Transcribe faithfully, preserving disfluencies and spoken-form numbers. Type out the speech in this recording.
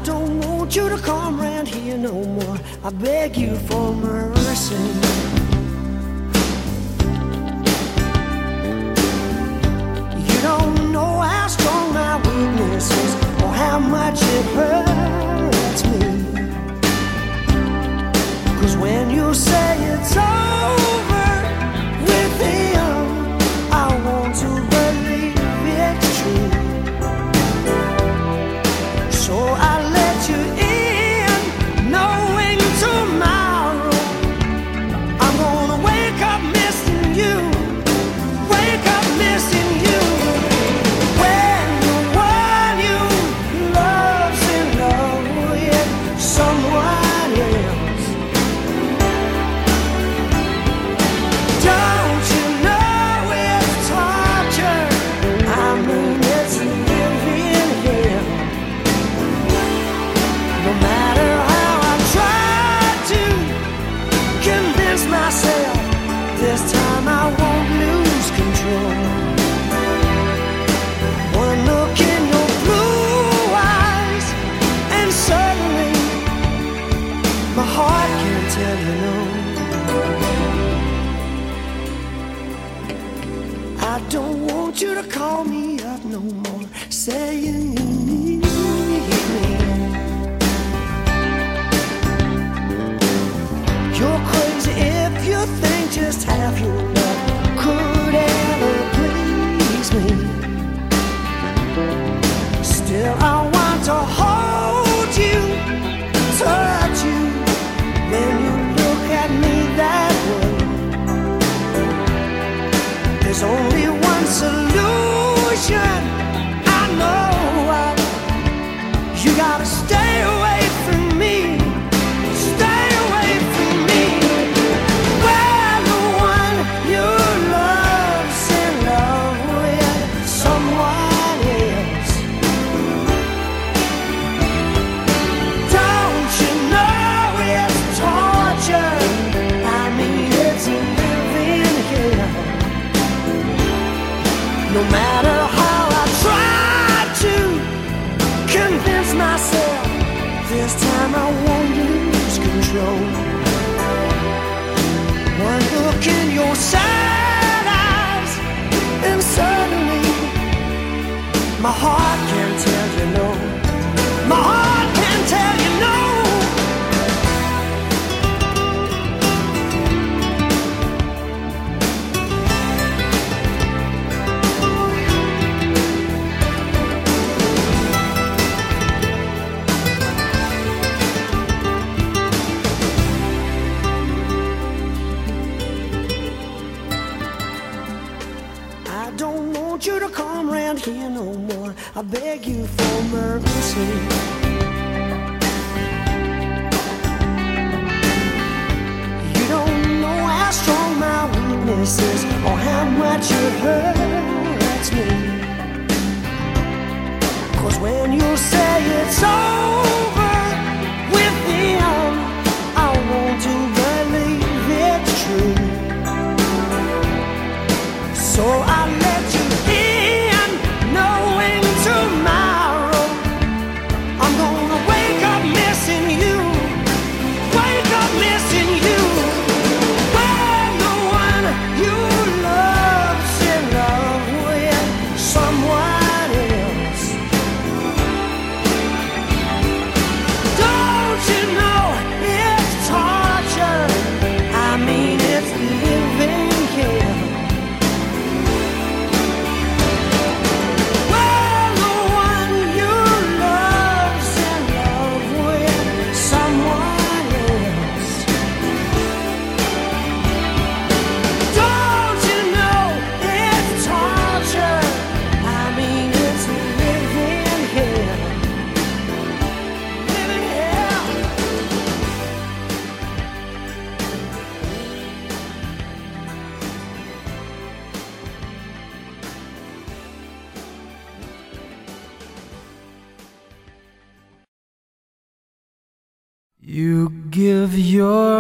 don't want you to come round here no more. I beg you for mercy. You don't know how strong my weakness is, or how much it hurts me. 'Cause when you say it's over with him, I want to believe it's true. So I let you in, knowing tomorrow I'm gonna wake up missing you, wake up missing you. When the one you love's in love with someone else, don't you know it's torture? I mean it's living here. No matter how I try to convince myself, this time I won't lose control. One look in your blue eyes, and suddenly my heart can't tell you no. I don't want you to call me up no more, saying you need me. You're crazy if you think just half your love could ever please me. Still I want to hold you, touch you, when you look at me that way. There's only one solution, I know. I, you gotta stay away from me, stay away from me. When the one you love's in love with someone else, don't you know it's torture? I mean it's living here. No matter how I try to convince myself, this time I won't lose control. One look in your sad eyes, and suddenly my heart can't tell you no. My heart can't tell you no. I don't want you to come round here no more. I beg you for mercy. You don't know how strong my weakness is, or how much it hurts me. 'Cause when you say it's over with him, I want to believe it's true. So I let you in, knowing tomorrow I'm gonna wake up missing you, wake up missing you. When the one you love's in love with someone else, don't you know it's torture? I mean it's living here. You give your